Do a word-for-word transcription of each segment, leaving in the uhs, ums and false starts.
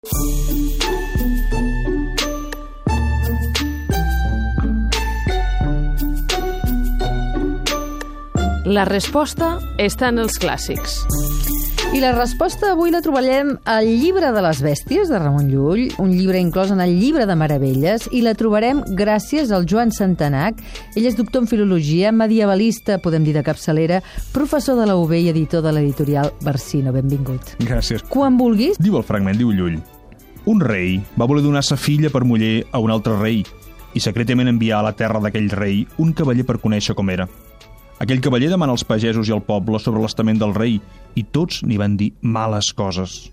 La resposta està en els clàssics. I la resposta avui la trobarem al Llibre de les Bèsties, de Ramon Llull, un llibre inclòs en el Llibre de Meravelles, i la trobarem gràcies al Joan Santanac. Ell és doctor en Filologia, medievalista, podem dir de capçalera, professor de la U B i editor de l'editorial Barsino. Benvingut. Gràcies. Quan vulguis. Diu el fragment, diu Llull: un rei va voler donar sa filla per muller a un altre rei i secretament enviar a la terra d'aquell rei un cavaller per conèixer com era. Aquell cavaller demana als pagesos i al poble sobre l'estament del rei i tots n'hi van dir males coses.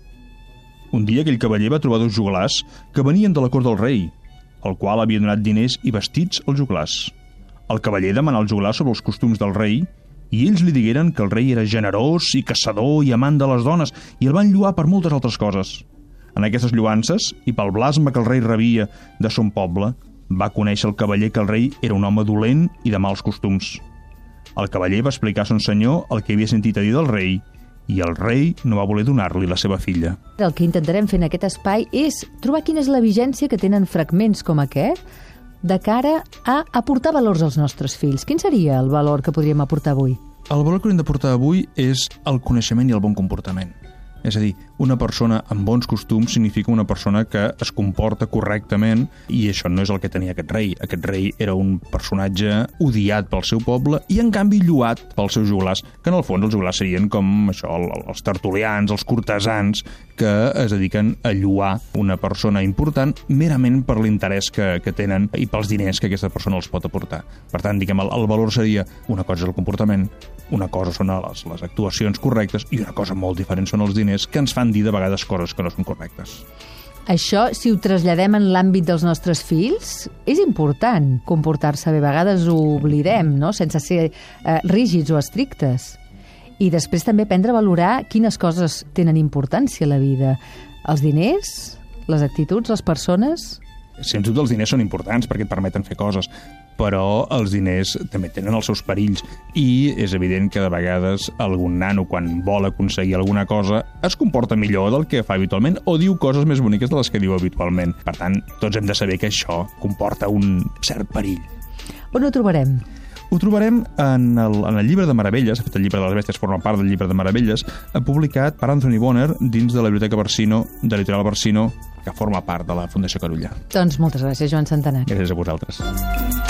Un dia aquell cavaller va trobar dos joglars que venien de la cort del rei, al qual havia donat diners i vestits als joglars. El cavaller demanà als joglars sobre els costums del rei i ells li digueren que el rei era generós i caçador i amant de les dones i el van lloar per moltes altres coses. En aquestes lloances, i pel blasme que el rei rebia de son poble, va conèixer el cavaller que el rei era un home dolent i de mals costums. El cavaller va explicar a son senyor el que havia sentit a dir del rei i el rei no va voler donar-li la seva filla. El que intentarem fer en aquest espai és trobar quina és la vigència que tenen fragments com aquest de cara a aportar valors als nostres fills. Quin seria el valor que podríem aportar avui? El valor que hauríem d'aportar avui és el coneixement i el bon comportament. És a dir, una persona amb bons costums significa una persona que es comporta correctament i això no és el que tenia aquest rei. Aquest rei era un personatge odiat pel seu poble i, en canvi, lloat pels seus joglars, que en el fons els joglars serien com això, els tertulians, els cortesans, que es dediquen a lloar una persona important merament per l'interès que, que tenen i pels diners que aquesta persona els pot aportar. Per tant, diguem, el, el valor seria una cosa és el comportament, una cosa són les, les actuacions correctes i una cosa molt diferent són els diners que ens fan dir de vegades coses que no són correctes. Això, si ho traslladem en l'àmbit dels nostres fills, és important comportar-se bé. A vegades ho oblidem, no?, sense ser eh, rígids o estrictes. I després també aprendre a valorar quines coses tenen importància a la vida. Els diners, les actituds, les persones... Sens dubte els diners són importants perquè et permeten fer coses, però els diners també tenen els seus perills i és evident que de vegades algun nano, quan vol aconseguir alguna cosa, es comporta millor del que fa habitualment o diu coses més boniques de les que diu habitualment. Per tant, tots hem de saber que això comporta un cert perill. On ho trobarem? Ho trobarem en el, en el Llibre de Meravelles. De fet, el Llibre de les Bèsties forma part del Llibre de Meravelles, publicat per Anthony Bonner dins de la Biblioteca Barsino, de l'editorial Barsino, que forma part de la Fundació Carulla. Doncs moltes gràcies, Joan Santanac. Gràcies a vosaltres.